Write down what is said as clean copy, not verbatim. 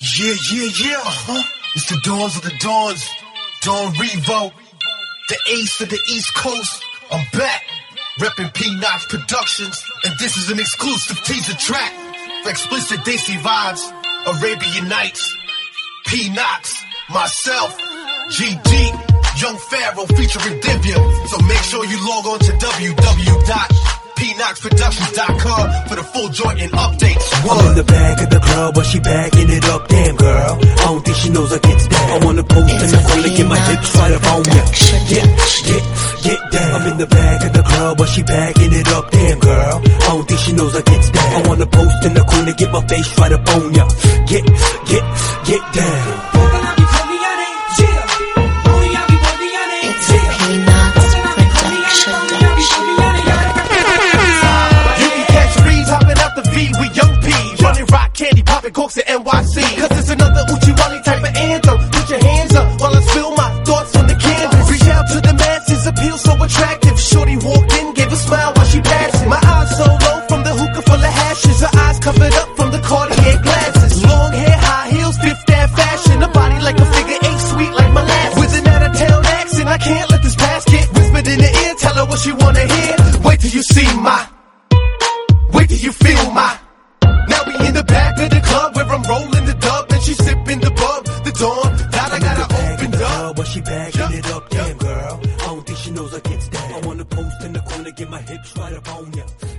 Yeah. It's the Dawns of the Dawns. Dawn Revo, the ace of the East Coast. I'm back, repping P-Knox Productions, and this is an exclusive teaser track for explicit Desi vibes, Arabian Nights, P-Knox, myself, GG, Young Pharaoh featuring Divya. So make sure you log on to www.pknoxproductions.com for the full joint and updates. I'm in the back of the club, but she backing it up. Damn girl, I don't think she knows I gets down. I wanna post in the corner, get my hips right up on ya. Get down. I'm in the back of the club, but she backing it up. Damn girl, I don't think she knows I gets down. I wanna post in the corner, get my face right up on ya. Get down. Candy poppin' corks at NYC. Cause it's another Uchiwali type of anthem. Put your hands up while I spill my thoughts on the canvas. Reach out to the masses, appeal so attractive. Shorty walked in, gave a smile while she passed it. My eyes so low from the hookah full of hashes. Her eyes covered up from the Cartier glasses. Long hair, high heels, Fifth Ave fashion. A body like a figure eight, sweet like molasses. With an out-of-town accent, I can't let this pass get whispered in the ear. Tell her what she wanna hear. Wait till you see my, wait till you feel my. Now we in the back of the club where I'm rolling the dub and she's sipping the bub, the Dawn that I gotta open up. But she backing it up, damn girl. I don't think she knows I gets down. I wanna post in the corner, get my hips right up on ya.